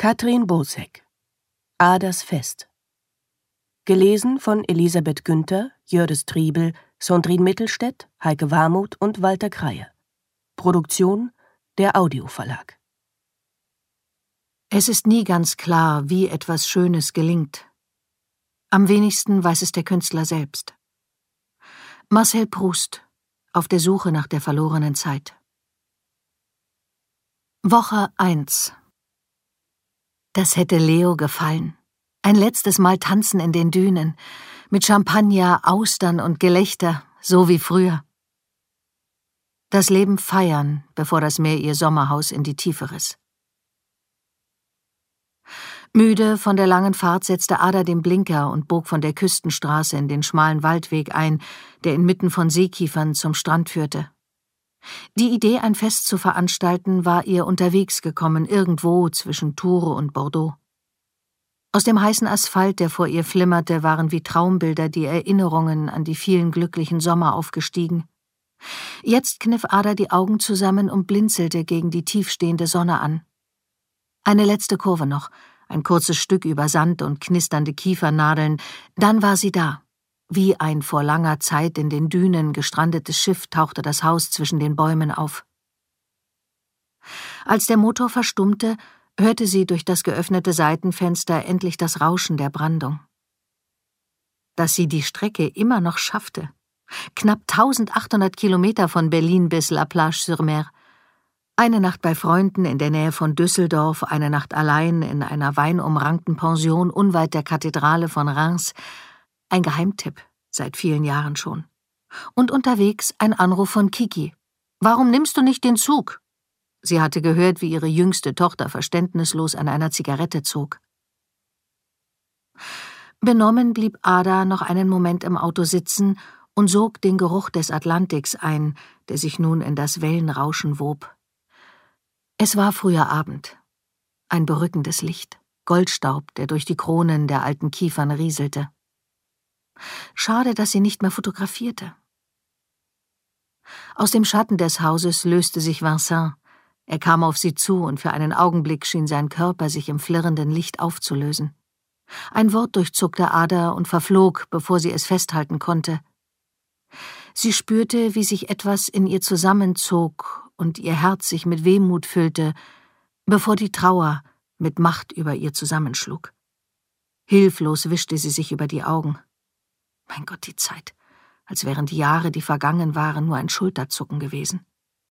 Katrin Bosek. Adas Fest. Gelesen von Elisabeth Günther, Jördis Triebel, Sondrin Mittelstädt, Heike Warmuth und Walter Kreie. Produktion der Audioverlag. Es ist nie ganz klar, wie etwas Schönes gelingt. Am wenigsten weiß es der Künstler selbst. Marcel Proust, auf der Suche nach der verlorenen Zeit. Woche 1. Das hätte Leo gefallen. Ein letztes Mal tanzen in den Dünen, mit Champagner, Austern und Gelächter, so wie früher. Das Leben feiern, bevor das Meer ihr Sommerhaus in die Tiefe riss. Müde von der langen Fahrt setzte Ada den Blinker und bog von der Küstenstraße in den schmalen Waldweg ein, der inmitten von Seekiefern zum Strand führte. Die Idee, ein Fest zu veranstalten, war ihr unterwegs gekommen, irgendwo zwischen Tours und Bordeaux. Aus dem heißen Asphalt, der vor ihr flimmerte, waren wie Traumbilder die Erinnerungen an die vielen glücklichen Sommer aufgestiegen. Jetzt kniff Ada die Augen zusammen und blinzelte gegen die tiefstehende Sonne an. Eine letzte Kurve noch, ein kurzes Stück über Sand und knisternde Kiefernadeln, dann war sie da. Wie ein vor langer Zeit in den Dünen gestrandetes Schiff tauchte das Haus zwischen den Bäumen auf. Als der Motor verstummte, hörte sie durch das geöffnete Seitenfenster endlich das Rauschen der Brandung. Dass sie die Strecke immer noch schaffte. Knapp 1800 Kilometer von Berlin bis La Plage-sur-Mer. Eine Nacht bei Freunden in der Nähe von Düsseldorf, eine Nacht allein in einer weinumrankten Pension unweit der Kathedrale von Reims. Ein Geheimtipp, seit vielen Jahren schon. Und unterwegs ein Anruf von Kiki. »Warum nimmst du nicht den Zug?« Sie hatte gehört, wie ihre jüngste Tochter verständnislos an einer Zigarette zog. Benommen blieb Ada noch einen Moment im Auto sitzen und sog den Geruch des Atlantiks ein, der sich nun in das Wellenrauschen wob. Es war früher Abend. Ein berückendes Licht, Goldstaub, der durch die Kronen der alten Kiefern rieselte. Schade, dass sie nicht mehr fotografierte. Aus dem Schatten des Hauses löste sich Vincent. Er kam auf sie zu, und für einen Augenblick schien sein Körper sich im flirrenden Licht aufzulösen. Ein Wort durchzuckte Ada und verflog, bevor sie es festhalten konnte. Sie spürte, wie sich etwas in ihr zusammenzog und ihr Herz sich mit Wehmut füllte, bevor die Trauer mit Macht über ihr zusammenschlug. Hilflos wischte sie sich über die Augen. Mein Gott, die Zeit, als wären die Jahre, die vergangen waren, nur ein Schulterzucken gewesen.